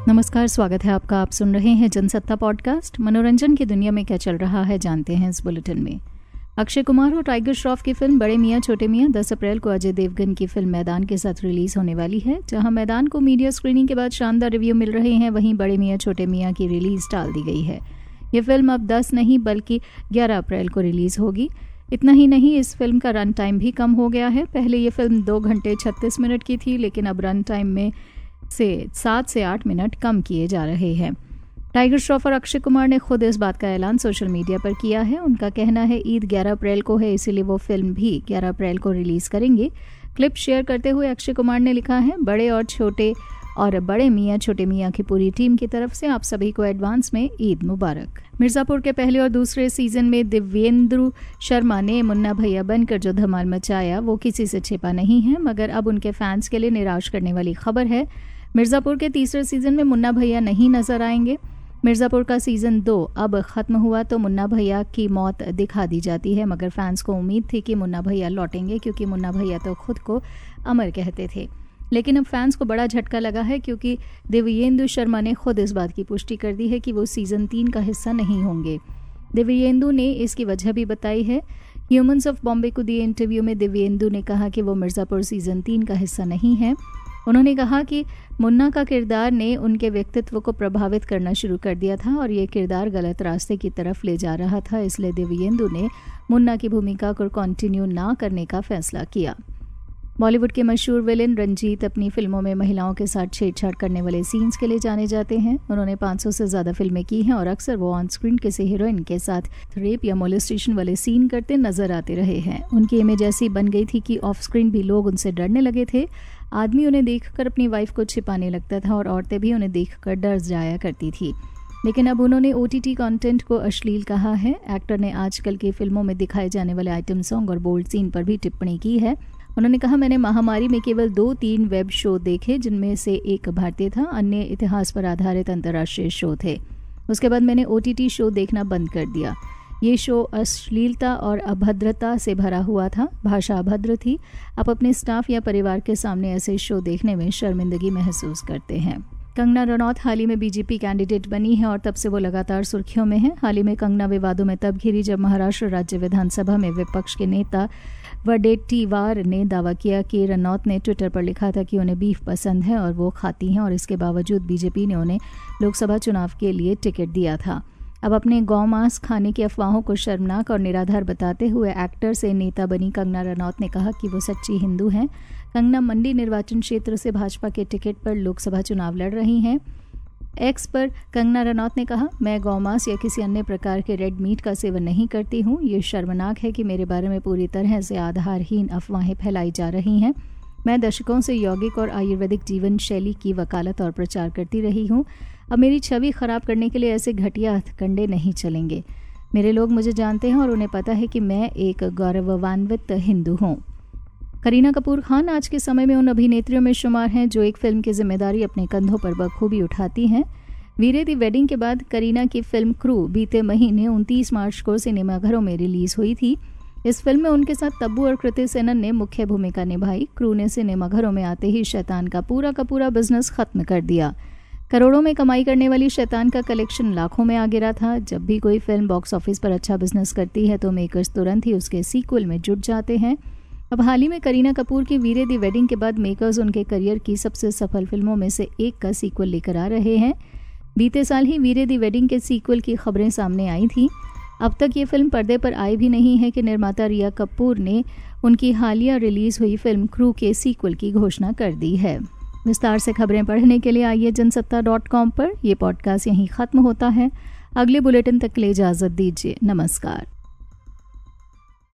नमस्कार, स्वागत है आपका। आप सुन रहे हैं जनसत्ता पॉडकास्ट। मनोरंजन की दुनिया में क्या चल रहा है जानते हैं इस बुलेटिन में। अक्षय कुमार और टाइगर श्रॉफ की फिल्म बड़े मियां छोटे मियां 10 अप्रैल को अजय देवगन की फिल्म मैदान के साथ रिलीज होने वाली है। जहां मैदान को मीडिया स्क्रीनिंग के बाद शानदार रिव्यू मिल रहे हैं, वहीं बड़े मियां छोटे मियां की रिलीज टाल दी गई है। ये फिल्म अब 10 नहीं बल्कि 11 अप्रैल को रिलीज होगी। इतना ही नहीं, इस फिल्म का रन टाइम भी कम हो गया है। पहले ये फिल्म 2 घंटे 36 मिनट की थी, लेकिन अब रन टाइम में से 7 से 8 मिनट कम किए जा रहे हैं। टाइगर श्रॉफ और अक्षय कुमार ने खुद इस बात का ऐलान सोशल मीडिया पर किया है। उनका कहना है ईद 11 अप्रैल को है, इसीलिए वो फिल्म भी 11 अप्रैल को रिलीज करेंगे। क्लिप शेयर करते हुए अक्षय कुमार ने लिखा है, बड़े और छोटे और बड़े मियां छोटे मियां की पूरी टीम की तरफ से आप सभी को एडवांस में ईद मुबारक। मिर्जापुर के पहले और दूसरे सीजन में दिव्येंदु शर्मा ने मुन्ना भैया बनकर जो धमाल मचाया वो किसी से छिपा नहीं है, मगर अब उनके फैंस के लिए निराश करने वाली खबर है। मिर्जापुर के तीसरे सीजन में मुन्ना भैया नहीं नजर आएंगे। मिर्जापुर का सीजन 2 अब खत्म हुआ तो मुन्ना भैया की मौत दिखा दी जाती है, मगर फैंस को उम्मीद थी कि मुन्ना भैया लौटेंगे, क्योंकि मुन्ना भैया तो खुद को अमर कहते थे। लेकिन अब फैंस को बड़ा झटका लगा है, क्योंकि दिव्येंदु शर्मा ने खुद इस बात की पुष्टि कर दी है कि वो सीजन 3 का हिस्सा नहीं होंगे। दिव्येंदु ने इसकी वजह भी बताई है। ह्यूमंस ऑफ बॉम्बे को दिए इंटरव्यू में दिव्येंदु ने कहा कि वो मिर्जापुर सीजन 3 का हिस्सा नहीं है। उन्होंने कहा कि मुन्ना का किरदार ने उनके व्यक्तित्व को प्रभावित करना शुरू कर दिया था और ये किरदार गलत रास्ते की तरफ ले जा रहा था, इसलिए दिव्येंदु ने मुन्ना की भूमिका को कंटिन्यू ना करने का फैसला किया। बॉलीवुड के मशहूर विलेन रंजीत अपनी फिल्मों में महिलाओं के साथ छेड़छाड़ करने वाले सीन्स के लिए जाने जाते हैं। उन्होंने 500 से ज़्यादा फिल्में की हैं और अक्सर वो ऑन स्क्रीन किसी हीरोइन के साथ रेप या मोलेस्टेशन वाले सीन करते नजर आते रहे हैं। उनकी इमेज ऐसी बन गई थी कि ऑफ स्क्रीन भी लोग उनसे डरने लगे थे। आदमी उन्हें देखकर अपनी वाइफ को छिपाने लगता था और औरतें भी उन्हें देखकर डर जाया करती थी। लेकिन अब उन्होंने OTT कंटेंट को अश्लील कहा है। एक्टर ने आजकल की फिल्मों में दिखाए जाने वाले आइटम सॉन्ग और बोल्ड सीन पर भी टिप्पणी की है। उन्होंने कहा, मैंने महामारी में केवल 2-3 वेब शो देखे, जिनमें से एक भारतीय था, अन्य इतिहास पर आधारित अंतर्राष्ट्रीय शो थे। उसके बाद मैंने OTT शो देखना बंद कर दिया। ये शो अश्लीलता और अभद्रता से भरा हुआ था, भाषा अभद्र थी। आप अपने स्टाफ या परिवार के सामने ऐसे शो देखने में शर्मिंदगी महसूस करते हैं। कंगना रनौत हाल ही में BJP कैंडिडेट बनी है और तब से वो लगातार सुर्खियों में है। हाल ही में कंगना विवादों में तब घिरी जब महाराष्ट्र राज्य विधानसभा में विपक्ष के नेता वडेट्टीवार ने दावा किया कि रनौत ने ट्विटर पर लिखा था कि उन्हें बीफ पसंद है और वो खाती हैं, और इसके बावजूद BJP ने उन्हें लोकसभा चुनाव के लिए टिकट दिया था। अब अपने गौ मांस खाने की अफवाहों को शर्मनाक और निराधार बताते हुए एक्टर से नेता बनी कंगना रनौत ने कहा कि वो सच्ची हिंदू हैं। कंगना मंडी निर्वाचन क्षेत्र से भाजपा के टिकट पर लोकसभा चुनाव लड़ रही हैं। एक्स पर कंगना रनौत ने कहा, मैं गौमांस या किसी अन्य प्रकार के रेड मीट का सेवन नहीं करती हूँ। ये शर्मनाक है कि मेरे बारे में पूरी तरह से आधारहीन अफवाहें फैलाई जा रही हैं। मैं दशकों से यौगिक और आयुर्वेदिक जीवन शैली की वकालत और प्रचार करती रही हूँ। अब मेरी छवि खराब करने के लिए ऐसे घटिया हथकंडे नहीं चलेंगे। मेरे लोग मुझे जानते हैं और उन्हें पता है कि मैं एक गौरवान्वित हिंदू हूँ। करीना कपूर खान आज के समय में उन अभिनेत्रियों में शुमार हैं जो एक फिल्म की जिम्मेदारी अपने कंधों पर बखूबी उठाती हैं। वीरे दी वेडिंग के बाद करीना की फिल्म क्रू बीते महीने 29 मार्च को सिनेमाघरों में रिलीज हुई थी। इस फिल्म में उनके साथ तब्बू और कृति सेनन ने मुख्य भूमिका निभाई। क्रू ने सिनेमाघरों में आते ही शैतान का पूरा बिजनेस खत्म कर दिया। करोड़ों में कमाई करने वाली शैतान का कलेक्शन लाखों में आ गिरा था। जब भी कोई फिल्म बॉक्स ऑफिस पर अच्छा बिजनेस करती है तो मेकर्स तुरंत ही उसके सीक्वल में जुट जाते हैं। अब हाल ही में करीना कपूर की वीरे दी वेडिंग के बाद मेकर्स उनके करियर की सबसे सफल फिल्मों में से एक का सीक्वल लेकर आ रहे हैं। बीते साल ही वीरे दी वेडिंग के सीक्वल की खबरें सामने आई थी। अब तक ये फिल्म पर्दे पर आई भी नहीं है कि निर्माता रिया कपूर ने उनकी हालिया रिलीज हुई फिल्म क्रू के सीक्वल की घोषणा कर दी है। विस्तार से खबरें पढ़ने के लिए आइए जनसत्ता.com पर। यह पॉडकास्ट यहीं खत्म होता है। अगले बुलेटिन तक के लिए इजाजत दीजिए। नमस्कार।